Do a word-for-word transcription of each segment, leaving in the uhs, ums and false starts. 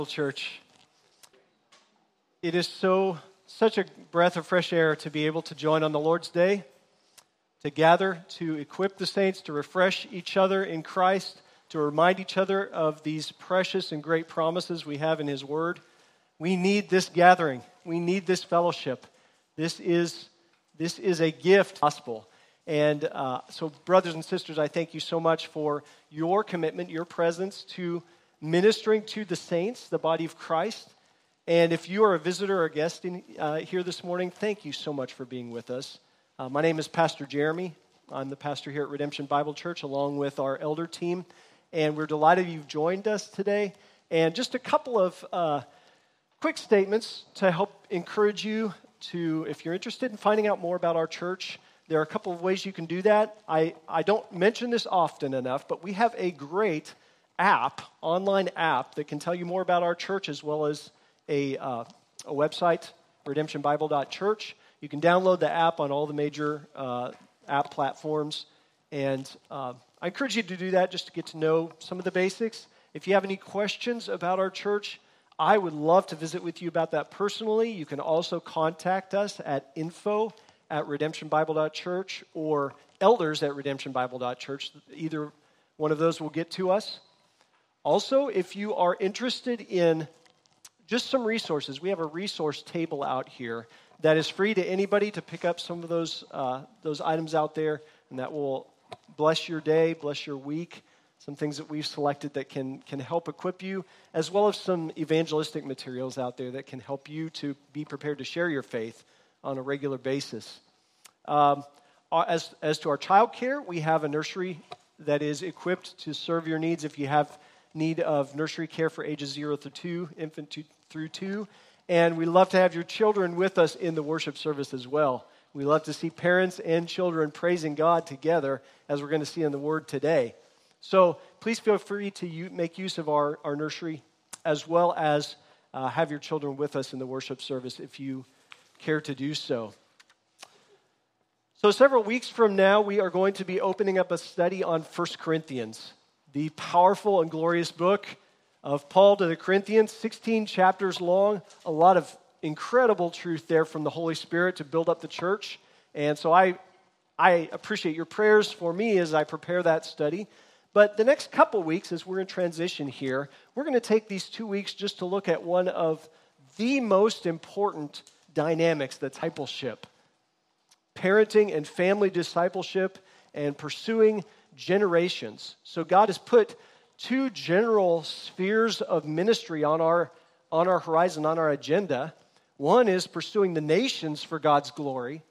Church. It is so such a breath of fresh air to be able to join on the Lord's Day, to gather, to equip the saints, to refresh each other in Christ, to remind each other of these precious and great promises we have in His Word. We need this gathering. We need this fellowship. This is this is a gift gospel. And uh, so, brothers and sisters, I thank you so much for your commitment, your presence to ministering to the saints, the body of Christ. And if you are a visitor or a guest in, uh, here this morning, thank you so much for being with us. Uh, my name is Pastor Jeremy. I'm the pastor here at Redemption Bible Church, along with our elder team. And we're delighted you've joined us today. And just a couple of uh, quick statements to help encourage you to, if you're interested in finding out more about our church, there are a couple of ways you can do that. I, I don't mention this often enough, but we have a great app, online app, that can tell you more about our church, as well as a, uh, a website, redemption bible dot church. You can download the app on all the major uh, app platforms, and uh, I encourage you to do that just to get to know some of the basics. If you have any questions about our church, I would love to visit with you about that personally. You can also contact us at info at redemption bible dot church or elders at redemption bible dot church. Either one of those will get to us. Also, if you are interested in just some resources, we have a resource table out here that is free to anybody to pick up some of those uh, those items out there, and that will bless your day, bless your week. Some things that we've selected that can can help equip you, as well as some evangelistic materials out there that can help you to be prepared to share your faith on a regular basis. Um, as as to our child care, we have a nursery that is equipped to serve your needs if you have need of nursery care for ages zero through two, infant two, through two. And we love to have your children with us in the worship service as well. We love to see parents and children praising God together, as we're going to see in the Word today. So please feel free to u- make use of our, our nursery, as well as uh, have your children with us in the worship service if you care to do so. So several weeks from now, we are going to be opening up a study on First Corinthians, the powerful and glorious book of Paul to the Corinthians, sixteen chapters long, a lot of incredible truth there from the Holy Spirit to build up the church. And so I, I appreciate your prayers for me as I prepare that study. But the next couple weeks, as we're in transition here, we're going to take these two weeks just to look at one of the most important dynamics, the discipleship. Parenting and family discipleship and pursuing generations. So God has put two general spheres of ministry on our on our horizon, on our agenda. One is pursuing the nations for God's glory,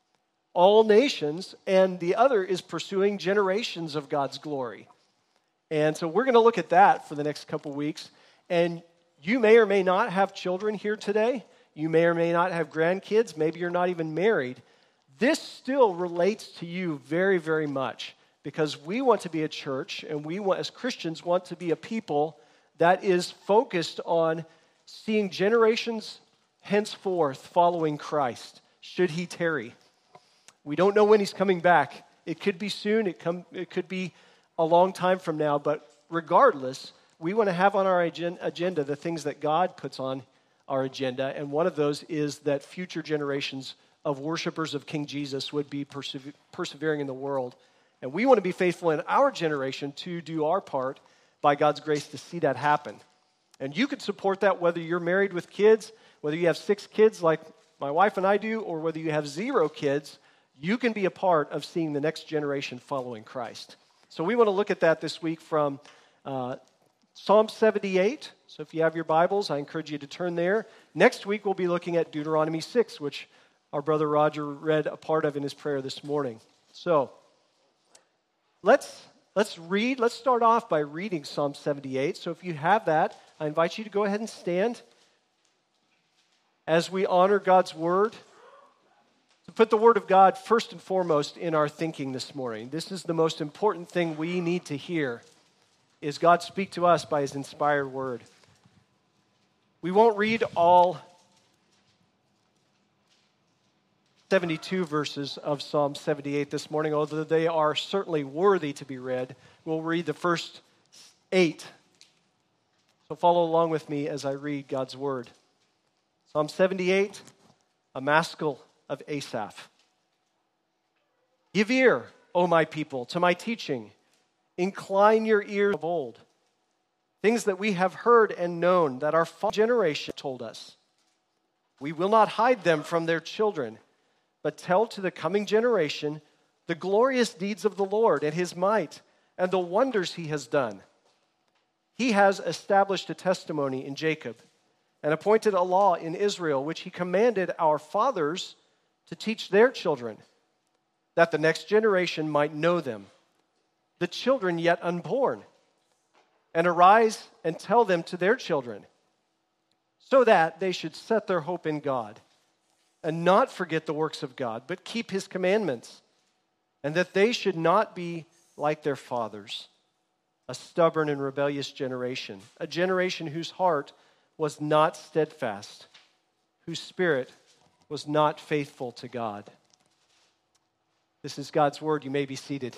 all nations, and the other is pursuing generations of God's glory. And so we're going to look at that for the next couple weeks. And you may or may not have children here today. You may or may not have grandkids. Maybe you're not even married. This still relates to you very, very much, because we want to be a church, and we want, as Christians, want to be a people that is focused on seeing generations henceforth following Christ, should He tarry. We don't know when He's coming back. It could be soon, it, come, it could be a long time from now, but regardless, we want to have on our agenda the things that God puts on our agenda, and one of those is that future generations of worshipers of King Jesus would be persever- persevering in the world. And we want to be faithful in our generation to do our part by God's grace to see that happen. And you can support that whether you're married with kids, whether you have six kids like my wife and I do, or whether you have zero kids. You can be a part of seeing the next generation following Christ. So we want to look at that this week from uh, Psalm seventy-eight. So if you have your Bibles, I encourage you to turn there. Next week we'll be looking at Deuteronomy six, which our brother Roger read a part of in his prayer this morning. So let's let's read. Let's start off by reading Psalm seventy-eight. So if you have that, I invite you to go ahead and stand as we honor God's Word, to put the Word of God first and foremost in our thinking this morning. This is the most important thing we need to hear, is God speak to us by His inspired Word. We won't read all seventy-two verses of Psalm seventy-eight this morning, although they are certainly worthy to be read. We'll read the first eight. So follow along with me as I read God's word. Psalm seventy-eight, a maskil of Asaph. Give ear, O my people, to my teaching. Incline your ears of old. Things that we have heard and known, that our generation told us. We will not hide them from their children, but tell to the coming generation the glorious deeds of the Lord and his might and the wonders he has done. He has established a testimony in Jacob and appointed a law in Israel, which he commanded our fathers to teach their children, that the next generation might know them, the children yet unborn, and arise and tell them to their children, so that they should set their hope in God and not forget the works of God, but keep his commandments, and that they should not be like their fathers, a stubborn and rebellious generation, a generation whose heart was not steadfast, whose spirit was not faithful to God. This is God's word. You may be seated.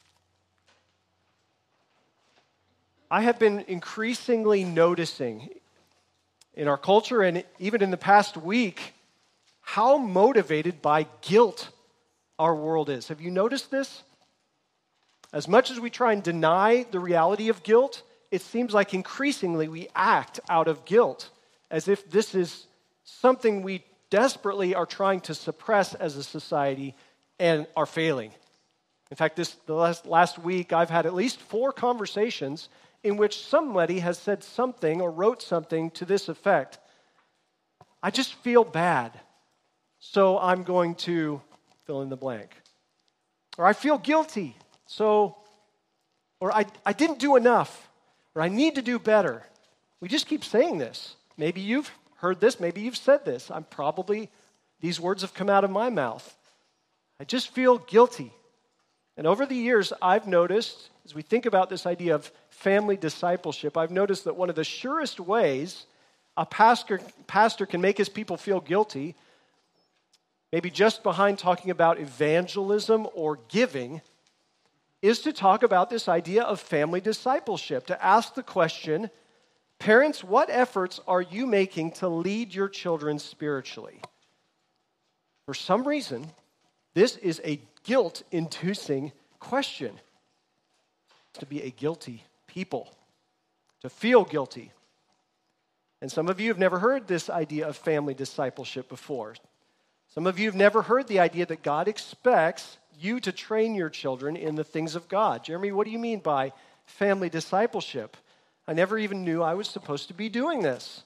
I have been increasingly noticing in our culture and even in the past week how motivated by guilt our world is. Have you noticed this? As much as we try and deny the reality of guilt, it seems like increasingly we act out of guilt, as if this is something we desperately are trying to suppress as a society and are failing. In fact, this the last, last week I've had at least four conversations in which somebody has said something or wrote something to this effect. I just feel bad, so I'm going to fill in the blank. Or I feel guilty, so, or I, I didn't do enough, or I need to do better. We just keep saying this. Maybe you've heard this, maybe you've said this. I'm probably, these words have come out of my mouth. I just feel guilty. And over the years, I've noticed, as we think about this idea of family discipleship, I've noticed that one of the surest ways a pastor, pastor can make his people feel guilty, maybe just behind talking about evangelism or giving, is to talk about this idea of family discipleship, to ask the question, parents, what efforts are you making to lead your children spiritually? For some reason, this is a guilt-inducing question. To be a guilty people, to feel guilty. And some of you have never heard this idea of family discipleship before. Some of you have never heard the idea that God expects you to train your children in the things of God. Jeremy, what do you mean by family discipleship? I never even knew I was supposed to be doing this.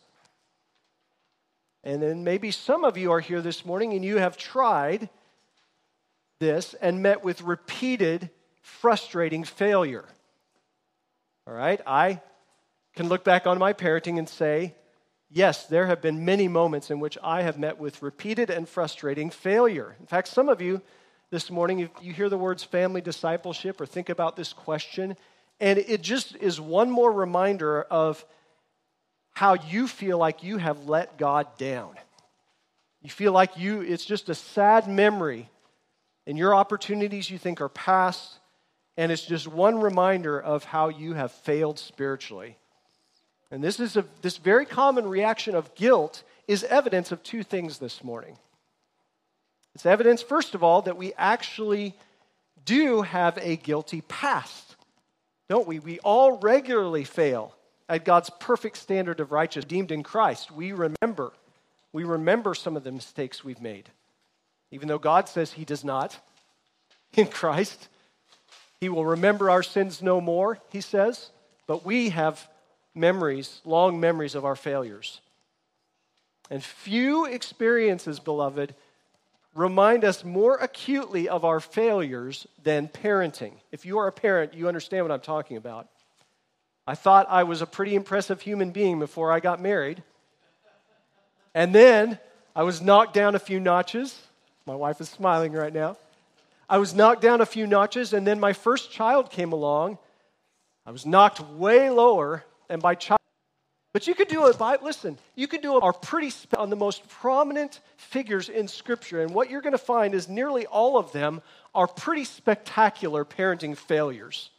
And then maybe some of you are here this morning and you have tried this and met with repeated, frustrating failure. All right, I can look back on my parenting and say, yes, there have been many moments in which I have met with repeated and frustrating failure. In fact, some of you this morning, if you hear the words family discipleship or think about this question, and it just is one more reminder of how you feel like you have let God down. You feel like you, it's just a sad memory, and your opportunities you think are past, and it's just one reminder of how you have failed spiritually. And this is a, this very common reaction of guilt is evidence of two things this morning. It's evidence, first of all, that we actually do have a guilty past, don't we? We all regularly fail at God's perfect standard of righteousness, redeemed in Christ. We remember. We remember some of the mistakes we've made. Even though God says he does not in Christ. He will remember our sins no more, he says. But we have memories, long memories of our failures. And few experiences, beloved, remind us more acutely of our failures than parenting. If you are a parent, you understand what I'm talking about. I thought I was a pretty impressive human being before I got married. And then I was knocked down a few notches. My wife is smiling right now. I was knocked down a few notches, and then my first child came along. I was knocked way lower, and by child. But you could do it by, listen, you could do it are pretty sp- on the most prominent figures in Scripture, and what you're going to find is nearly all of them are pretty spectacular parenting failures.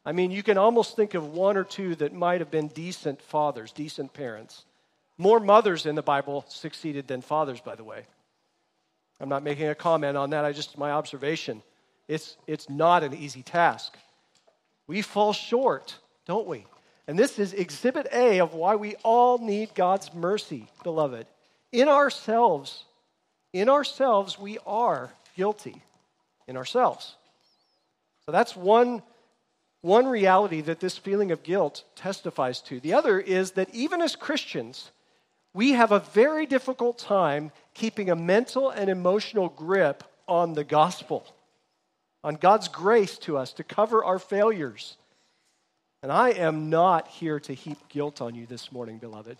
I mean, you can almost think of one or two that might have been decent fathers, decent parents. More mothers in the Bible succeeded than fathers, by the way. I'm not making a comment on that. I just, my observation. It's, it's not an easy task. We fall short, don't we? And this is exhibit A of why we all need God's mercy, beloved. In ourselves, in ourselves, we are guilty. In ourselves. So that's one, one reality that this feeling of guilt testifies to. The other is that even as Christians, we have a very difficult time keeping a mental and emotional grip on the gospel, on God's grace to us to cover our failures. And I am not here to heap guilt on you this morning, beloved.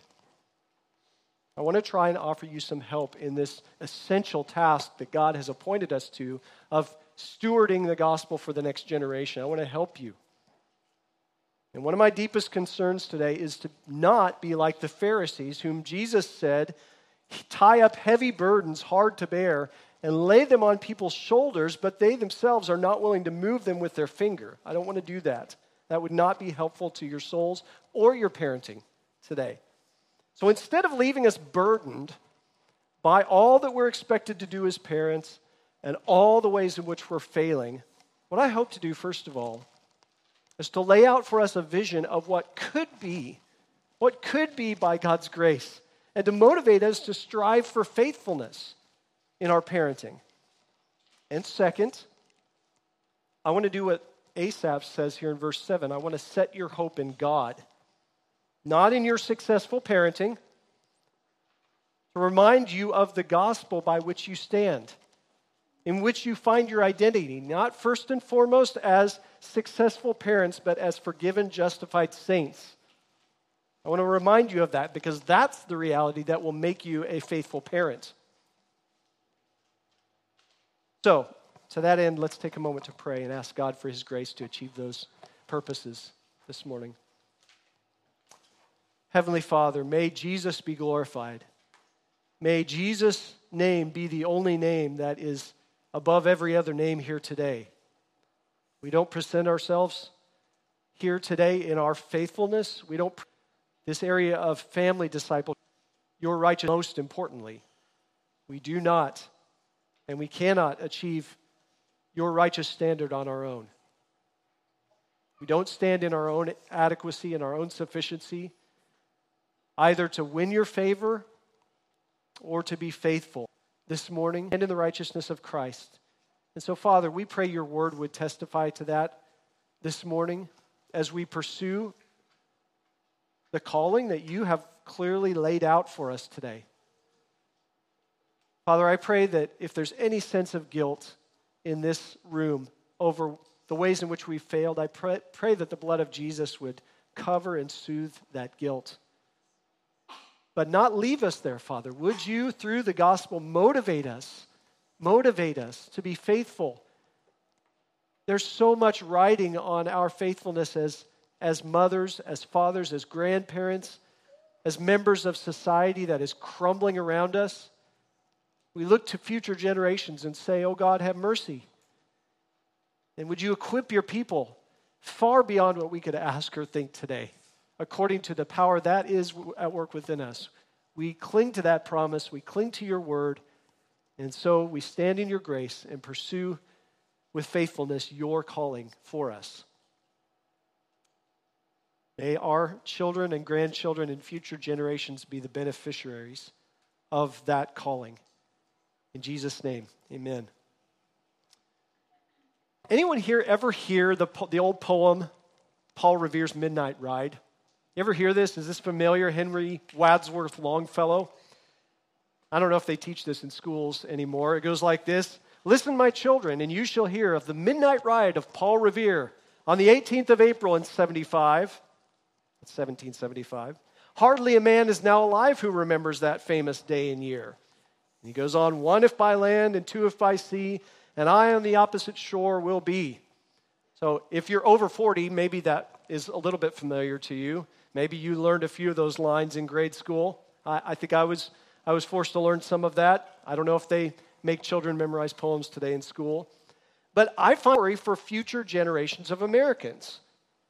I want to try and offer you some help in this essential task that God has appointed us to of stewarding the gospel for the next generation. I want to help you. And one of my deepest concerns today is to not be like the Pharisees, whom Jesus said, tie up heavy burdens hard to bear and lay them on people's shoulders, but they themselves are not willing to move them with their finger. I don't want to do that. That would not be helpful to your souls or your parenting today. So instead of leaving us burdened by all that we're expected to do as parents and all the ways in which we're failing, what I hope to do, first of all, is to lay out for us a vision of what could be, what could be by God's grace, and to motivate us to strive for faithfulness in our parenting. And second, I want to do what Asaph says here in verse seven. I want to set your hope in God, not in your successful parenting, to remind you of the gospel by which you stand, in which you find your identity, not first and foremost as successful parents, but as forgiven, justified saints. I want to remind you of that because that's the reality that will make you a faithful parent. So, to that end, let's take a moment to pray and ask God for His grace to achieve those purposes this morning. Heavenly Father, may Jesus be glorified. May Jesus' name be the only name that is above every other name here today. We don't present ourselves here today in our faithfulness. We don't, this area of family discipleship, your righteousness most importantly. We do not and we cannot achieve your righteous standard on our own. We don't stand in our own adequacy and our own sufficiency, either to win your favor or to be faithful this morning and in the righteousness of Christ. And so, Father, we pray your word would testify to that this morning as we pursue the calling that you have clearly laid out for us today. Father, I pray that if there's any sense of guilt in this room over the ways in which we failed, I pray, pray that the blood of Jesus would cover and soothe that guilt. But not leave us there, Father. Would you, through the gospel, motivate us, motivate us to be faithful? There's so much riding on our faithfulness as, as mothers, as fathers, as grandparents, as members of society that is crumbling around us. We look to future generations and say, oh God, have mercy. And would you equip your people far beyond what we could ask or think today, according to the power that is at work within us. We cling to that promise, we cling to your word, and so we stand in your grace and pursue with faithfulness your calling for us. May our children and grandchildren and future generations be the beneficiaries of that calling. In Jesus' name, amen. Anyone here ever hear the, the old poem, Paul Revere's Midnight Ride? You ever hear this? Is this familiar? Henry Wadsworth Longfellow. I don't know if they teach this in schools anymore. It goes like this. Listen, my children, and you shall hear of the midnight ride of Paul Revere on the eighteenth of April in seventy-five. That's seventeen seventy-five. Hardly a man is now alive who remembers that famous day and year. And he goes on, one if by land and two if by sea, and I on the opposite shore will be. So if you're over forty, maybe that is a little bit familiar to you. Maybe you learned a few of those lines in grade school. I, I think I was I was forced to learn some of that. I don't know if they make children memorize poems today in school. But I find it for future generations of Americans.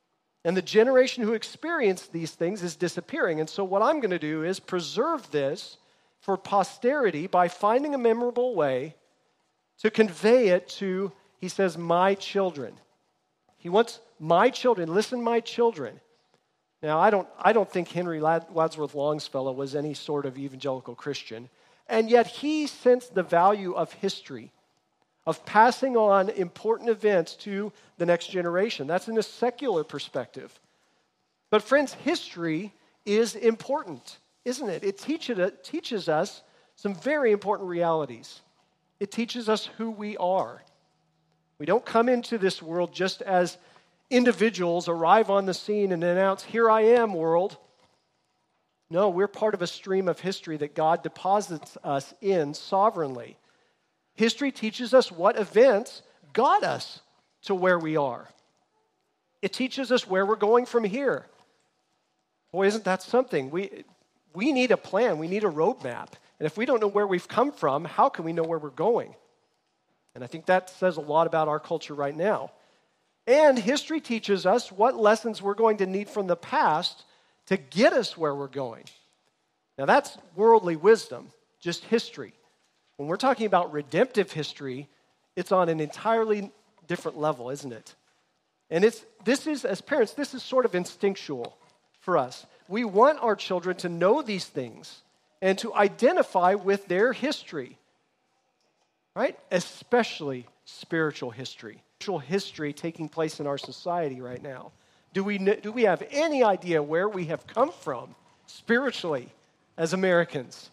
And the generation who experienced these things is disappearing. And so what I'm going to do is preserve this for posterity by finding a memorable way to convey it to, he says, my children. He wants my children, listen, my children. Now, I don't, I don't think Henry Wadsworth Longfellow was any sort of evangelical Christian, and yet he sensed the value of history, of passing on important events to the next generation. That's in a secular perspective. But friends, history is important, isn't it? It teaches, it teaches us some very important realities. It teaches us who we are. We don't come into this world just as individuals arrive on the scene and announce, here I am, world. No, we're part of a stream of history that God deposits us in sovereignly. History teaches us what events got us to where we are. It teaches us where we're going from here. Boy, isn't that something? We, we need a plan. We need a roadmap. And if we don't know where we've come from, how can we know where we're going? And I think that says a lot about our culture right now. And history teaches us what lessons we're going to need from the past to get us where we're going. Now that's worldly wisdom, just history. When we're talking about redemptive history, it's on an entirely different level, isn't it? And it's this is, as parents, this is sort of instinctual for us. We want our children to know these things and to identify with their history, right? Especially spiritual history. Spiritual history taking place in our society right now. Do we, do we have any idea where we have come from spiritually as Americans?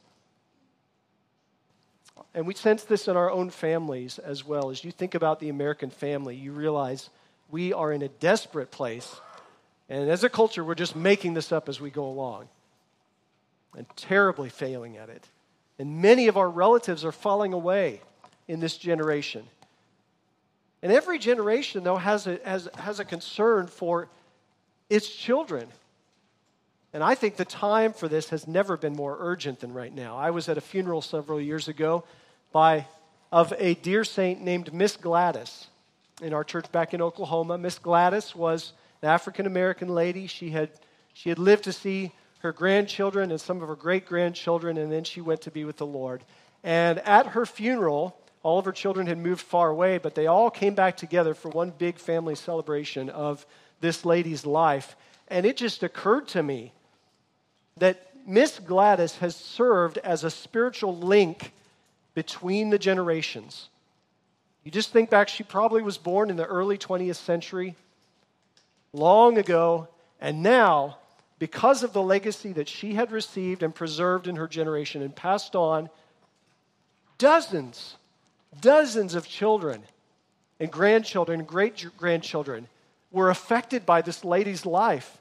And we sense this in our own families as well. As you think about the American family, you realize we are in a desperate place. And as a culture, we're just making this up as we go along. And terribly failing at it. And many of our relatives are falling away in this generation. And every generation, though, has a, has, has a concern for its children. And I think the time for this has never been more urgent than right now. I was at a funeral several years ago by of a dear saint named Miss Gladys in our church back in Oklahoma. Miss Gladys was an African-American lady. She had, she had lived to see her grandchildren and some of her great-grandchildren, and then she went to be with the Lord. And at her funeral, all of her children had moved far away, but they all came back together for one big family celebration of this lady's life. And it just occurred to me that Miss Gladys has served as a spiritual link between the generations. You just think back, she probably was born in the early twentieth century, long ago, and now, because of the legacy that she had received and preserved in her generation and passed on, dozens, dozens of children and grandchildren and great-grandchildren were affected by this lady's life.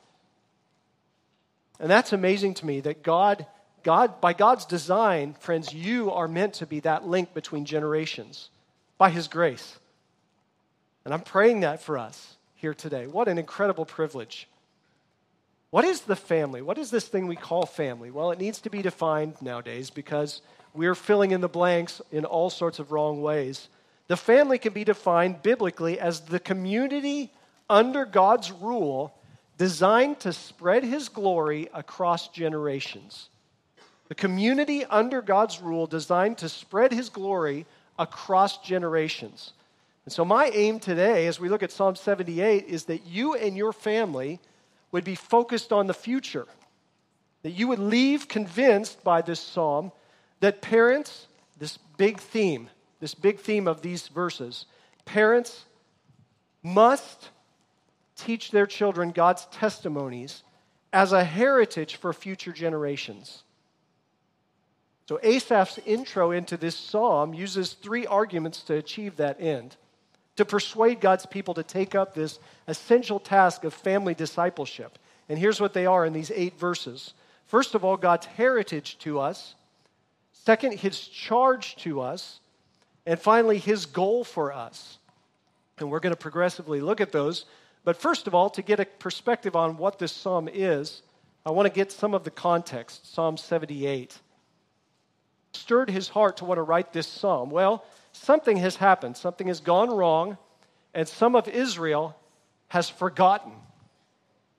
And that's amazing to me that God, God, by God's design, friends, you are meant to be that link between generations by His grace. And I'm praying that for us here today. What an incredible privilege. What is the family? What is this thing we call family? Well, it needs to be defined nowadays because we're filling in the blanks in all sorts of wrong ways. The family can be defined biblically as the community under God's rule designed to spread His glory across generations. The community under God's rule designed to spread His glory across generations. And so my aim today, as we look at Psalm seventy-eight, is that you and your family would be focused on the future. That you would leave convinced by this psalm that parents, this big theme, this big theme of these verses, parents must teach their children God's testimonies as a heritage for future generations. So Asaph's intro into this psalm uses three arguments to achieve that end, to persuade God's people to take up this essential task of family discipleship. And here's what they are in these eight verses. First of all, God's heritage to us. Second, His charge to us. And finally, His goal for us. And we're going to progressively look at those. But first of all, to get a perspective on what this psalm is, I want to get some of the context. Psalm seventy-eight. Stirred his heart to want to write this psalm. Well, something has happened. Something has gone wrong, and some of Israel has forgotten.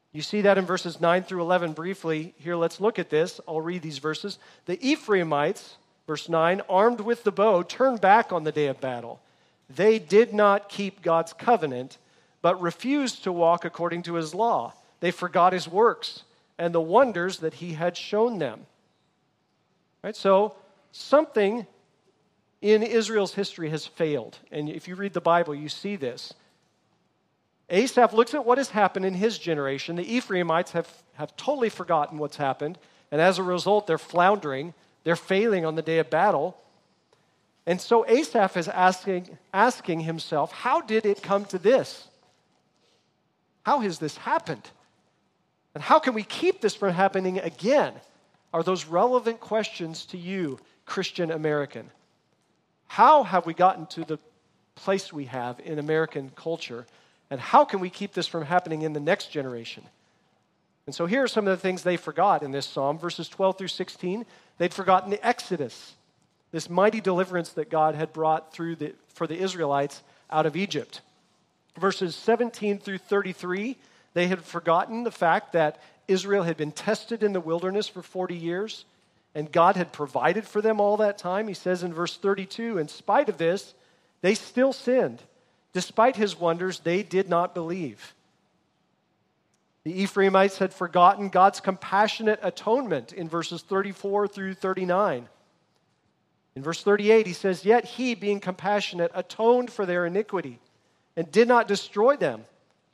You see that in verses nine through eleven briefly. Here, let's look at this. I'll read these verses. The Ephraimites, verse nine, armed with the bow, turned back on the day of battle. They did not keep God's covenant, but refused to walk according to his law. They forgot his works and the wonders that he had shown them. Right? So something in Israel's history has failed. And if you read the Bible, you see this. Asaph looks at what has happened in his generation. The Ephraimites have, have totally forgotten what's happened. And as a result, they're floundering. They're failing on the day of battle. And so Asaph is asking, asking himself, how did it come to this? How has this happened? And how can we keep this from happening again? Are those relevant questions to you, Christian American? How have we gotten to the place we have in American culture? And how can we keep this from happening in the next generation? And so here are some of the things they forgot in this psalm. Verses twelve through sixteen, they'd forgotten the Exodus, this mighty deliverance that God had brought through the, for the Israelites out of Egypt. Verses seventeen through thirty-three, they had forgotten the fact that Israel had been tested in the wilderness for forty years, and God had provided for them all that time. He says in verse thirty-two, in spite of this, they still sinned. Despite his wonders, they did not believe. The Ephraimites had forgotten God's compassionate atonement in verses thirty-four through thirty-nine. In verse thirty-eight, he says, yet he, being compassionate, atoned for their iniquity and did not destroy them.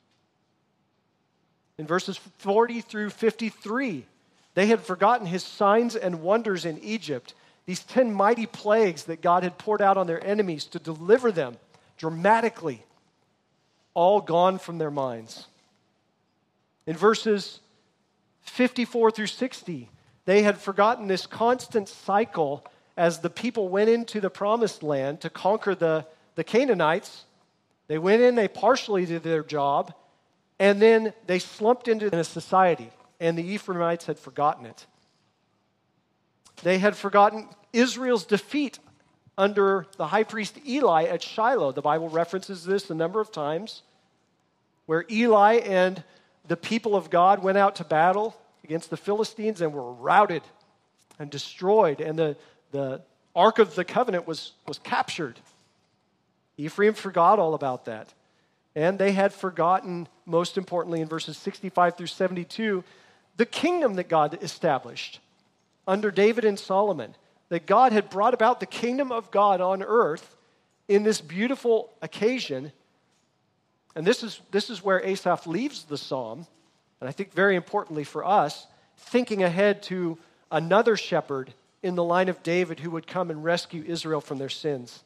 In verses forty through fifty-three, they had forgotten his signs and wonders in Egypt, these ten mighty plagues that God had poured out on their enemies to deliver them dramatically, all gone from their minds. In verses fifty-four through sixty, they had forgotten this constant cycle as the people went into the promised land to conquer the, the Canaanites. They went in, they partially did their job, and then they slumped into a society, and the Ephraimites had forgotten it. They had forgotten Israel's defeat under the high priest Eli at Shiloh. The Bible references this a number of times, where Eli and the people of God went out to battle against the Philistines and were routed and destroyed, and the, the Ark of the Covenant was, was captured. Ephraim forgot all about that. And they had forgotten, most importantly in verses sixty-five through seventy-two, the kingdom that God established under David and Solomon. That God had brought about the kingdom of God on earth in this beautiful occasion. And this is, this is where Asaph leaves the psalm, and I think very importantly for us, thinking ahead to another shepherd in the line of David who would come and rescue Israel from their sins.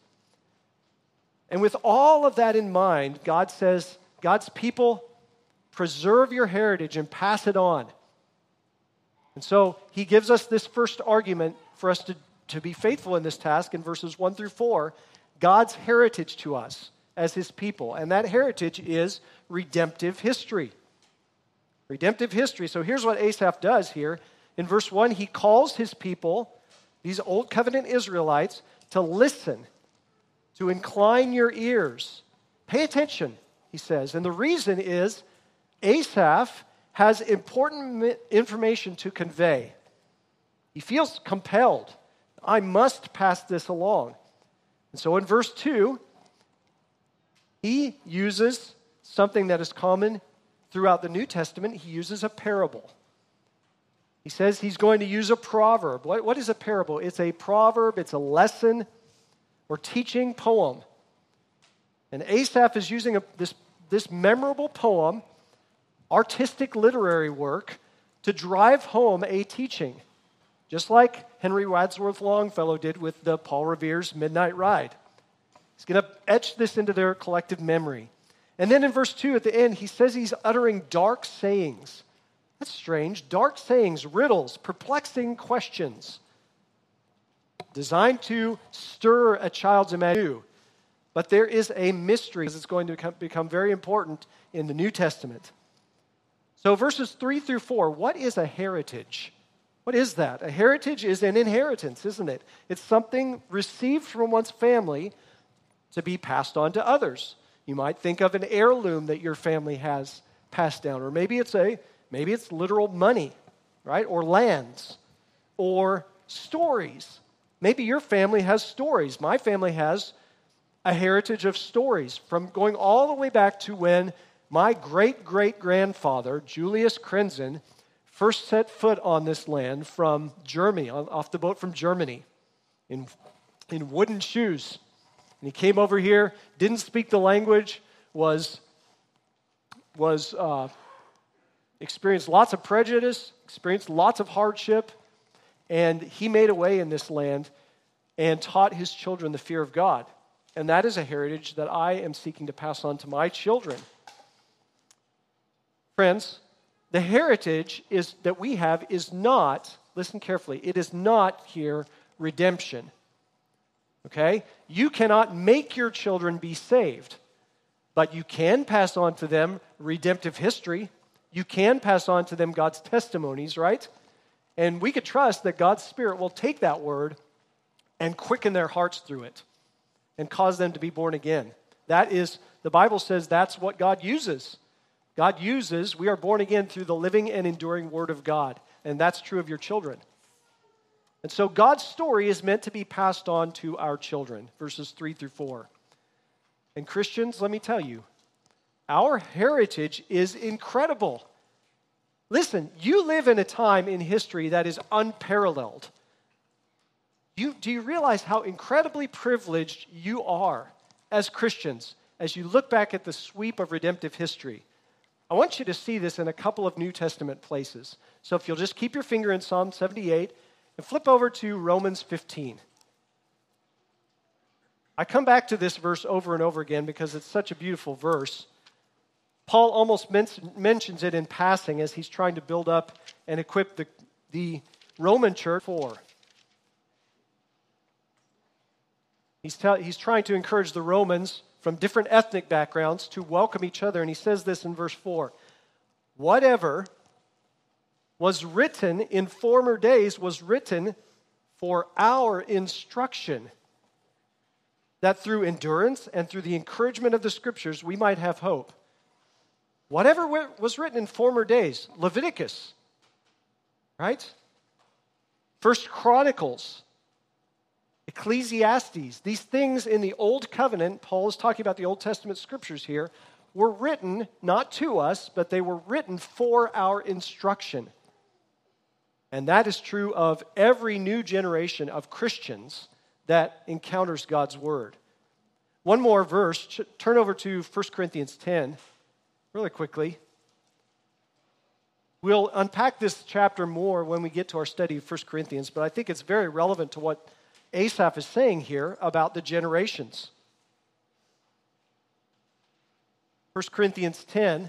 And with all of that in mind, God says, God's people, preserve your heritage and pass it on. And so he gives us this first argument for us to To be faithful in this task in verses one through four, God's heritage to us as his people. And that heritage is redemptive history. Redemptive history. So here's what Asaph does here. In verse one, he calls his people, these old covenant Israelites, to listen, to incline your ears. Pay attention, he says. And the reason is Asaph has important information to convey. He feels compelled. I must pass this along. And so in verse two, he uses something that is common throughout the New Testament. He uses a parable. He says he's going to use a proverb. What, what is a parable? It's a proverb, it's a lesson or teaching poem. And Asaph is using a, this, this memorable poem, artistic literary work, to drive home a teaching. Just like Henry Wadsworth Longfellow did with the Paul Revere's Midnight Ride. He's going to etch this into their collective memory. And then in verse two at the end, he says he's uttering dark sayings. That's strange. Dark sayings, riddles, perplexing questions designed to stir a child's imagination. But there is a mystery because it's going to become, become very important in the New Testament. So verses three through four, what is a heritage? What is that? A heritage is an inheritance, isn't it? It's something received from one's family to be passed on to others. You might think of an heirloom that your family has passed down, or maybe it's a Maybe it's literal money, right? Or lands, or stories. Maybe your family has stories. My family has a heritage of stories from going all the way back to when my great-great-grandfather, Julius Krenzen, first set foot on this land from Germany, off the boat from Germany, in, in wooden shoes. And he came over here, didn't speak the language, was, was uh, experienced lots of prejudice, experienced lots of hardship, and he made a way in this land and taught his children the fear of God. And that is a heritage that I am seeking to pass on to my children. Friends, the heritage is that we have is not, listen carefully, it is not here redemption. Okay? You cannot make your children be saved, but you can pass on to them redemptive history. You can pass on to them God's testimonies, right? And we could trust that God's Spirit will take that word and quicken their hearts through it and cause them to be born again. That is, the Bible says that's what God uses. God uses, we are born again through the living and enduring Word of God. And that's true of your children. And so God's story is meant to be passed on to our children, verses three through four. And Christians, let me tell you, our heritage is incredible. Listen, you live in a time in history that is unparalleled. You, do you realize how incredibly privileged you are as Christians as you look back at the sweep of redemptive history? I want you to see this in a couple of New Testament places. So if you'll just keep your finger in Psalm seventy-eight and flip over to Romans fifteen. I come back to this verse over and over again because it's such a beautiful verse. Paul almost men- mentions it in passing as he's trying to build up and equip the, the Roman church for. He's, te- he's trying to encourage the Romans from different ethnic backgrounds to welcome each other. And he says this in verse four. Whatever was written in former days was written for our instruction, that through endurance and through the encouragement of the Scriptures we might have hope. Whatever was written in former days, Leviticus, right? First Chronicles, Ecclesiastes, these things in the Old Covenant, Paul is talking about the Old Testament Scriptures here, were written not to us, but they were written for our instruction. And that is true of every new generation of Christians that encounters God's Word. One more verse, turn over to First Corinthians ten. Really quickly. We'll unpack this chapter more when we get to our study of First Corinthians, but I think it's very relevant to what Asaph is saying here about the generations. First Corinthians ten.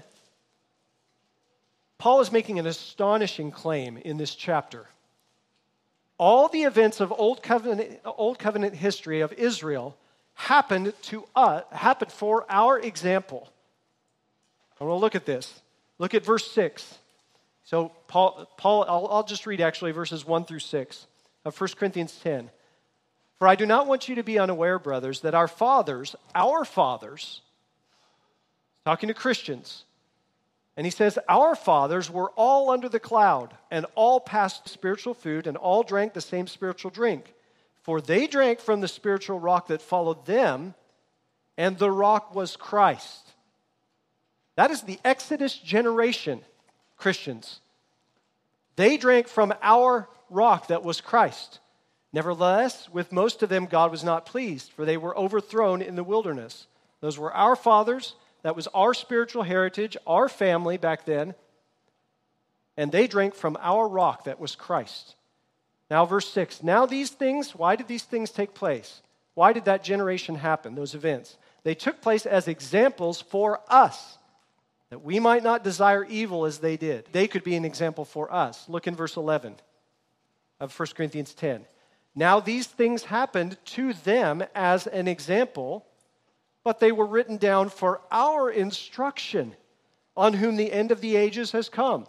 Paul is making an astonishing claim in this chapter. All the events of Old Covenant, Old Covenant history of Israel happened to us, happened for our example. I want to look at this. Look at verse six. So Paul, Paul I'll, I'll just read actually verses one through six of First Corinthians ten. For I do not want you to be unaware, brothers, that our fathers, our fathers, talking to Christians, and he says, our fathers were all under the cloud, and all passed spiritual food, and all drank the same spiritual drink. For they drank from the spiritual rock that followed them, and the rock was Christ. That is the Exodus generation, Christians. They drank from our rock that was Christ. Nevertheless, with most of them God was not pleased, for they were overthrown in the wilderness. Those were our fathers. That was our spiritual heritage, our family back then. And they drank from our rock that was Christ. Now verse six. Now these things, why did these things take place? Why did that generation happen, those events? They took place as examples for us, that we might not desire evil as they did. They could be an example for us. Look in verse eleven of First Corinthians ten. Now these things happened to them as an example, but they were written down for our instruction, on whom the end of the ages has come.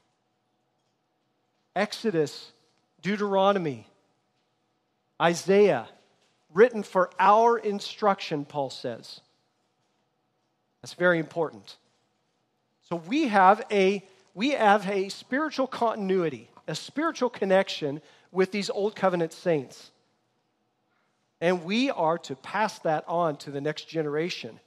Exodus, Deuteronomy, Isaiah, written for our instruction, Paul says. That's very important. So we have a we have a spiritual continuity, a spiritual connection with these Old Covenant saints. And we are to pass that on to the next generation.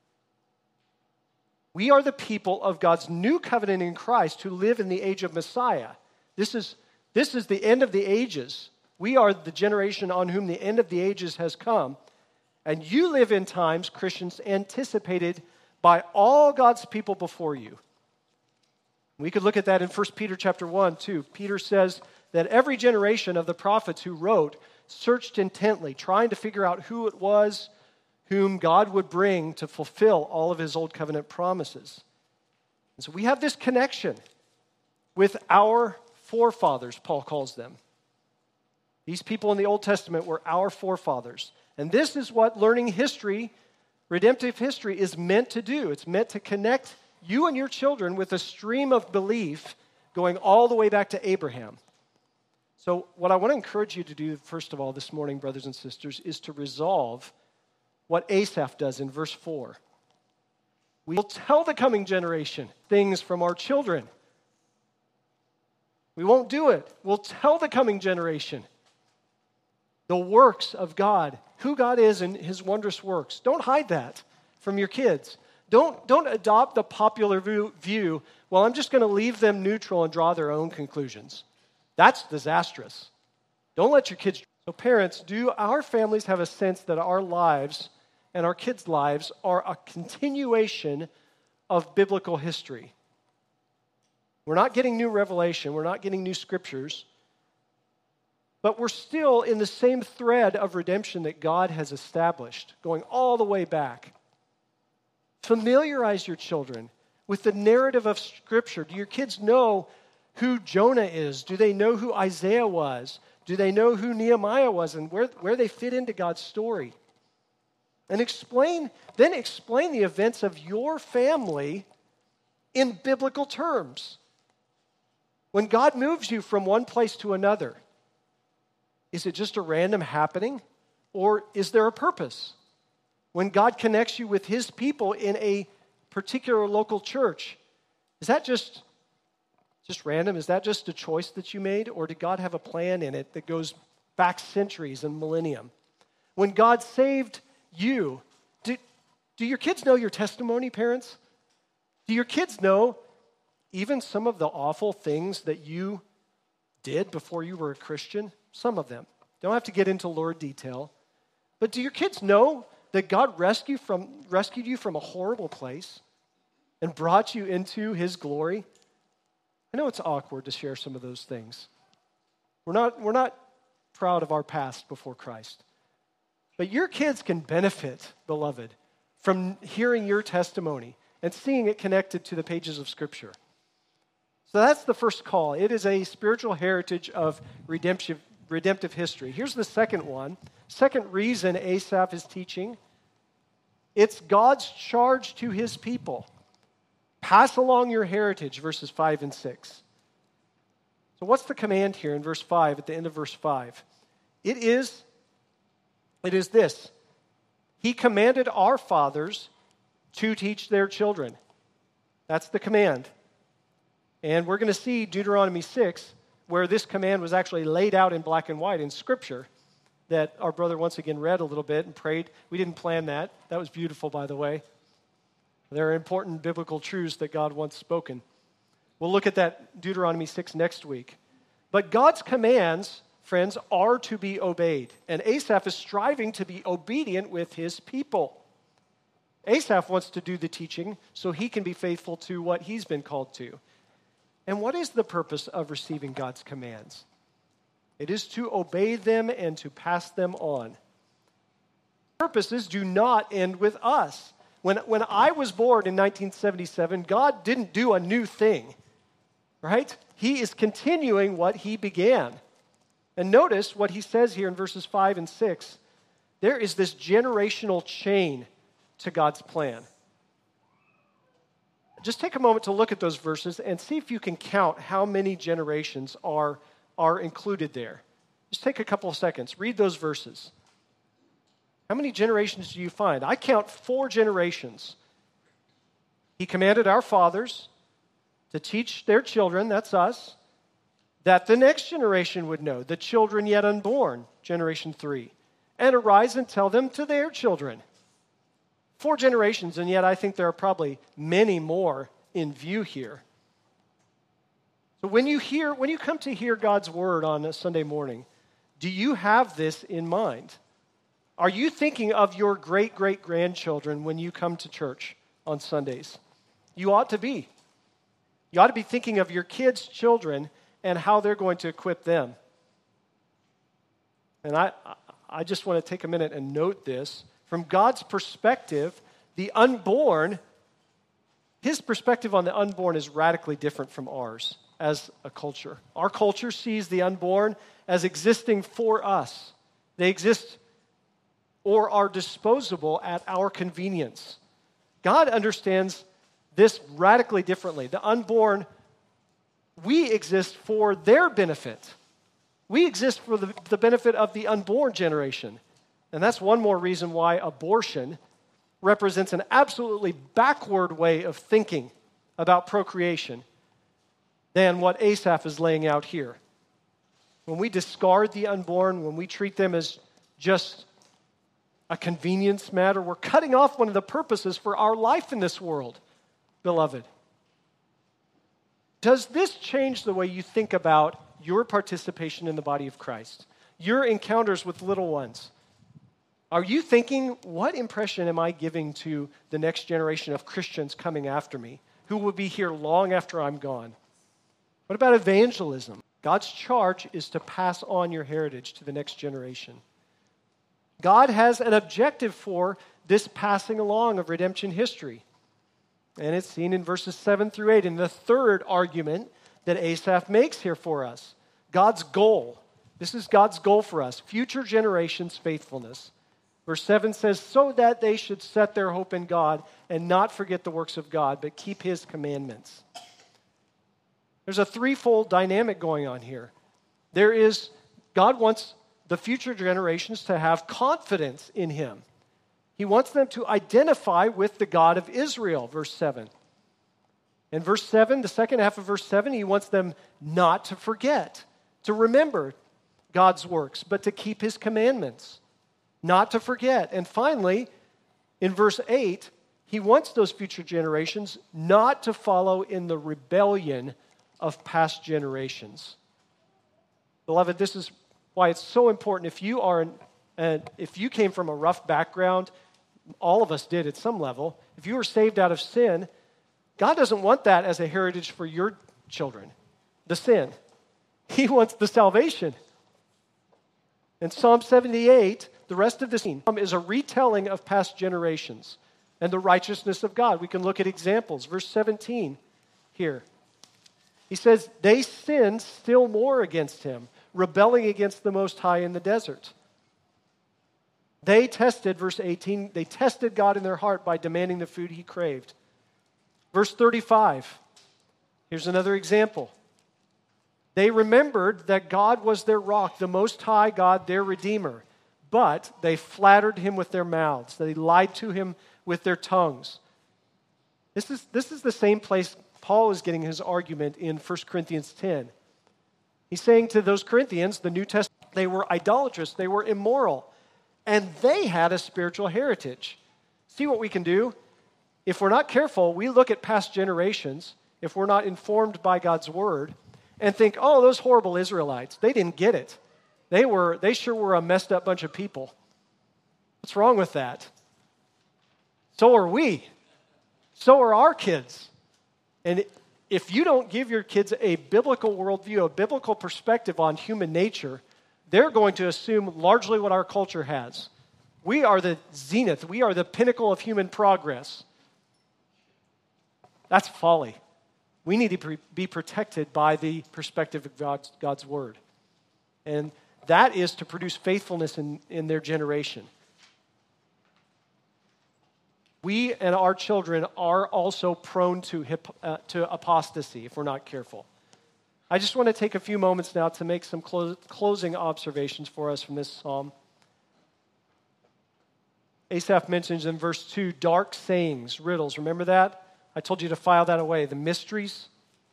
We are the people of God's new covenant in Christ who live in the age of Messiah. This is, this is the end of the ages. We are the generation on whom the end of the ages has come. And you live in times, Christians, anticipated by all God's people before you. We could look at that in First Peter chapter one, too. Peter says that every generation of the prophets who wrote searched intently, trying to figure out who it was whom God would bring to fulfill all of his Old Covenant promises. And so we have this connection with our forefathers, Paul calls them. These people in the Old Testament were our forefathers. And this is what learning history, redemptive history, is meant to do. It's meant to connect you and your children with a stream of belief going all the way back to Abraham. So what I want to encourage you to do, first of all, this morning, brothers and sisters, is to resolve what Asaph does in verse four. We will tell the coming generation things from our children. We won't do it. We'll tell the coming generation the works of God, who God is and his wondrous works. Don't hide that from your kids. Don't, don't adopt the popular view, view, well, I'm just going to leave them neutral and draw their own conclusions. That's disastrous. Don't let your kids... So parents, do our families have a sense that our lives and our kids' lives are a continuation of biblical history? We're not getting new revelation. We're not getting new scriptures. But we're still in the same thread of redemption that God has established, going all the way back. Familiarize your children with the narrative of Scripture. Do your kids know who Jonah is? Do they know who Isaiah was? Do they know who Nehemiah was and where, where they fit into God's story? And explain, then explain the events of your family in biblical terms. When God moves you from one place to another, is it just a random happening, or is there a purpose? When God connects you with his people in a particular local church, is that just, just random? Is that just a choice that you made, or did God have a plan in it that goes back centuries and millennium? When God saved you, do, do your kids know your testimony, parents? Do your kids know even some of the awful things that you did before you were a Christian? Some of them. Don't have to get into lurid detail. But do your kids know that God rescued from rescued you from a horrible place and brought you into his glory? I know it's awkward to share some of those things. We're not, we're not proud of our past before Christ. But your kids can benefit, beloved, from hearing your testimony and seeing it connected to the pages of Scripture. So that's the first call. It is a spiritual heritage of redemption, redemptive history. Here's the second one. Second reason Asaph is teaching. It's God's charge to his people. Pass along your heritage, verses five and six. So what's the command here in verse five, at the end of verse five? It is, it is this. He commanded our fathers to teach their children. That's the command. And we're going to see Deuteronomy six, where this command was actually laid out in black and white in Scripture, that our brother once again read a little bit and prayed. We didn't plan that. That was beautiful, by the way. There are important biblical truths that God once spoken. We'll look at that Deuteronomy six next week. But God's commands, friends, are to be obeyed. And Asaph is striving to be obedient with his people. Asaph wants to do the teaching so he can be faithful to what he's been called to. And what is the purpose of receiving God's commands? It is to obey them and to pass them on. Purposes do not end with us. When, when I was born in nineteen seventy-seven, God didn't do a new thing, right? He is continuing what he began. And notice what he says here in verses five and six. There is this generational chain to God's plan. Just take a moment to look at those verses and see if you can count how many generations are, are included there. Just take a couple of seconds. Read those verses. How many generations do you find? I count four generations. He commanded our fathers to teach their children, that's us, that the next generation would know, the children yet unborn, generation three, and arise and tell them to their children. Four generations, and yet I think there are probably many more in view here. So when you hear, when you come to hear God's word on a Sunday morning, do you have this in mind? Are you thinking of your great-great-grandchildren when you come to church on Sundays? You ought to be. You ought to be thinking of your kids' children and how they're going to equip them. And I, I just want to take a minute and note this. From God's perspective, the unborn, his perspective on the unborn is radically different from ours as a culture. Our culture sees the unborn as existing for us. They exist or are disposable at our convenience. God understands this radically differently. The unborn, we exist for their benefit. We exist for the, the benefit of the unborn generation. And that's one more reason why abortion represents an absolutely backward way of thinking about procreation than what Asaph is laying out here. When we discard the unborn, when we treat them as just a convenience matter, we're cutting off one of the purposes for our life in this world, beloved. Does this change the way you think about your participation in the body of Christ, your encounters with little ones? Are you thinking, what impression am I giving to the next generation of Christians coming after me, who will be here long after I'm gone? What about evangelism? God's charge is to pass on your heritage to the next generation. God has an objective for this passing along of redemption history. And it's seen in verses seven through eight. In the third argument that Asaph makes here for us, God's goal. This is God's goal for us, future generations' faithfulness. Verse seven says, so that they should set their hope in God and not forget the works of God, but keep his commandments. There's a threefold dynamic going on here. There is, God wants the future generations to have confidence in him. He wants them to identify with the God of Israel, verse seven. In verse seven, the second half of verse seven, he wants them not to forget, to remember God's works, but to keep his commandments, not to forget. And finally, in verse eight, he wants those future generations not to follow in the rebellion of past generations. Beloved, this is why it's so important. If you are, an, uh, if you came from a rough background, all of us did at some level. If you were saved out of sin, God doesn't want that as a heritage for your children, the sin. He wants the salvation. In Psalm seventy-eight, the rest of the scene is a retelling of past generations and the righteousness of God. We can look at examples. Verse seventeen here. He says, they sinned still more against him, rebelling against the Most High in the desert. They tested, verse eighteen, they tested God in their heart by demanding the food he craved. Verse thirty-five, here's another example. They remembered that God was their rock, the Most High God, their Redeemer. But they flattered him with their mouths. They lied to him with their tongues. This is, this is the same place Paul is getting his argument in First Corinthians ten. He's saying to those Corinthians, the New Testament, they were idolatrous, they were immoral, and they had a spiritual heritage. See what we can do? If we're not careful, we look at past generations, if we're not informed by God's word, and think, oh, those horrible Israelites, they didn't get it. They were, they sure were a messed up bunch of people. What's wrong with that? So are we. So are our kids. And if you don't give your kids a biblical worldview, a biblical perspective on human nature, they're going to assume largely what our culture has. We are the zenith. We are the pinnacle of human progress. That's folly. We need to be protected by the perspective of God's, God's word. And that is to produce faithfulness in, in their generation. We and our children are also prone to, hip, uh, to apostasy if we're not careful. I just want to take a few moments now to make some clo- closing observations for us from this psalm. Asaph mentions in verse two, dark sayings, riddles. Remember that? I told you to file that away. The mysteries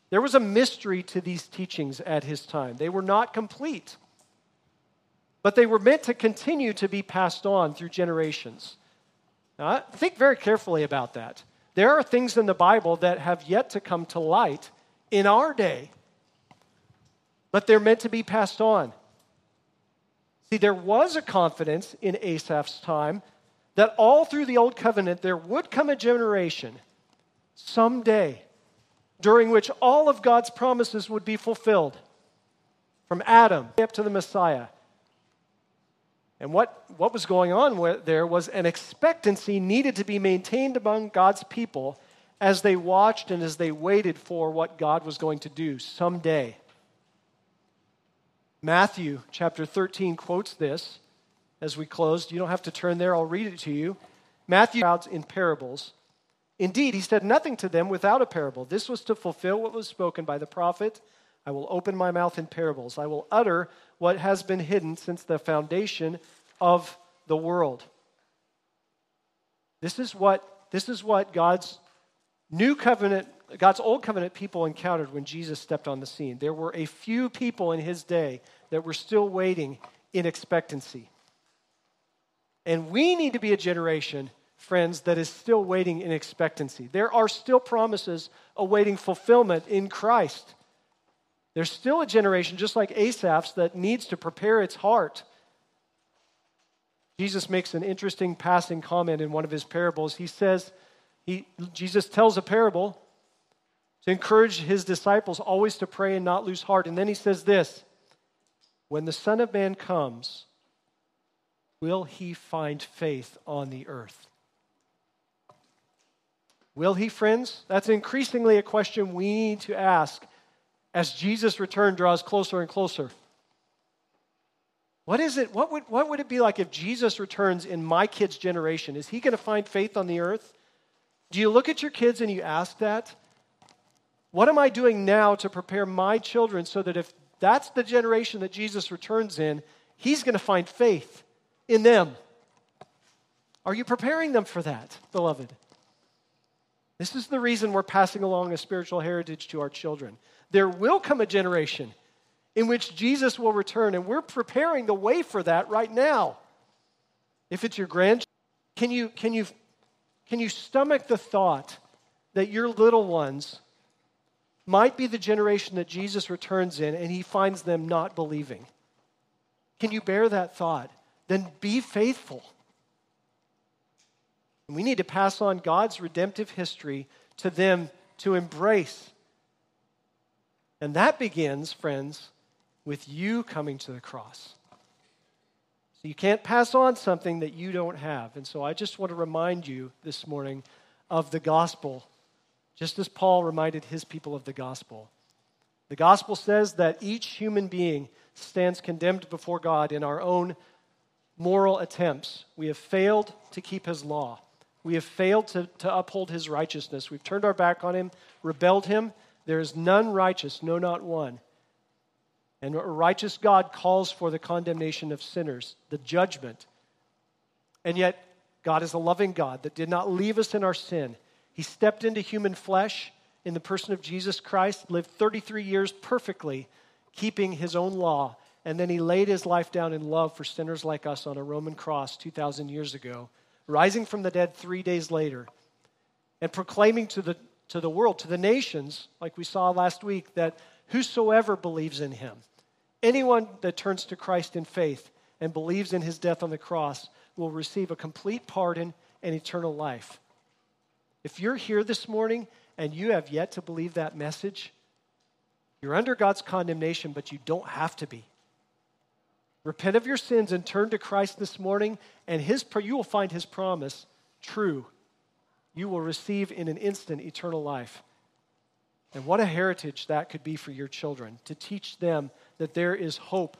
There was a mystery to these teachings at his time. They were not complete, but they were meant to continue to be passed on through generations. Now, think very carefully about that. There are things in the Bible that have yet to come to light in our day, but they're meant to be passed on. See, there was a confidence in Asaph's time that all through the Old Covenant there would come a generation someday during which all of God's promises would be fulfilled, from Adam up to the Messiah. And what, what was going on there was an expectancy needed to be maintained among God's people as they watched and as they waited for what God was going to do someday. Matthew chapter thirteen quotes this as we close. You don't have to turn there, I'll read it to you. Matthew crowds in parables. Indeed, he said nothing to them without a parable. This was to fulfill what was spoken by the prophet. I will open my mouth in parables. I will utter what has been hidden since the foundation of the world. This is what, this is what God's new covenant, God's old covenant people encountered when Jesus stepped on the scene. There were a few people in his day that were still waiting in expectancy. And we need to be a generation, friends, that is still waiting in expectancy. There are still promises awaiting fulfillment in Christ. There's still a generation, just like Asaph's, that needs to prepare its heart. Jesus makes an interesting passing comment in one of his parables. He says, he, Jesus tells a parable to encourage his disciples always to pray and not lose heart. And then he says this, when the Son of Man comes, will he find faith on the earth? Will he, friends? That's increasingly a question we need to ask as Jesus' return draws closer and closer. What is it? What would, what would it be like if Jesus returns in my kid's generation? Is he going to find faith on the earth? Do you look at your kids and you ask that? What am I doing now to prepare my children so that if that's the generation that Jesus returns in, he's going to find faith in them? Are you preparing them for that, beloved? This is the reason we're passing along a spiritual heritage to our children. There will come a generation in which Jesus will return, and we're preparing the way for that right now. If it's your grandchildren, can you, can you, can you stomach the thought that your little ones might be the generation that Jesus returns in and he finds them not believing? Can you bear that thought? Then be faithful. We need to pass on God's redemptive history to them to embrace. And that begins, friends, with you coming to the cross. So you can't pass on something that you don't have. And so I just want to remind you this morning of the gospel, just as Paul reminded his people of the gospel. The gospel says that each human being stands condemned before God in our own moral attempts. We have failed to keep his law. We have failed to, to uphold his righteousness. We've turned our back on him, rebelled him. There is none righteous, no, not one. And a righteous God calls for the condemnation of sinners, the judgment. And yet, God is a loving God that did not leave us in our sin. He stepped into human flesh in the person of Jesus Christ, lived thirty-three years perfectly, keeping his own law. And then he laid his life down in love for sinners like us on a Roman cross two thousand years ago, rising from the dead three days later, and proclaiming to the, to the world, to the nations, like we saw last week, that whosoever believes in him, anyone that turns to Christ in faith and believes in his death on the cross will receive a complete pardon and eternal life. If you're here this morning and you have yet to believe that message, you're under God's condemnation, but you don't have to be. Repent of your sins and turn to Christ this morning, and his, you will find his promise true. You will receive in an instant eternal life. And what a heritage that could be for your children, to teach them that there is hope.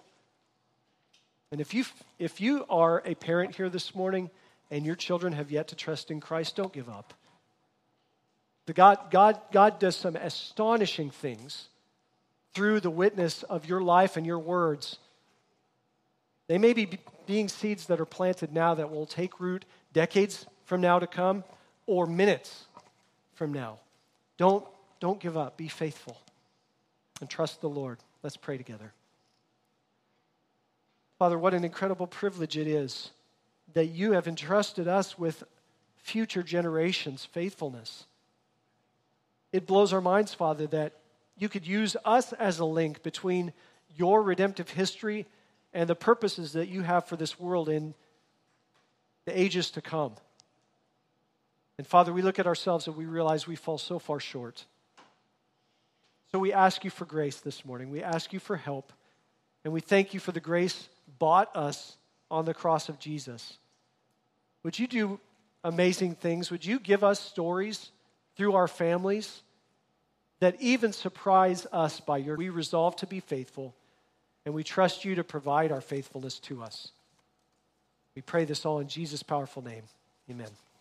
And if you, if you are a parent here this morning and your children have yet to trust in Christ, don't give up. The God, God, God does some astonishing things through the witness of your life and your words. They may be being seeds that are planted now that will take root decades from now to come or minutes from now. Don't, don't give up. Be faithful. and trust the Lord. Let's pray together. Father, what an incredible privilege it is that you have entrusted us with future generations' faithfulness. It blows our minds, Father, that you could use us as a link between your redemptive history and the purposes that you have for this world in the ages to come. And Father, we look at ourselves and we realize we fall so far short. So we ask you for grace this morning. We ask you for help. And we thank you for the grace bought us on the cross of Jesus. Would you do amazing things? Would you give us stories through our families that even surprise us by your... We resolve to be faithful, and we trust you to provide our faithfulness to us. We pray this all in Jesus' powerful name. Amen.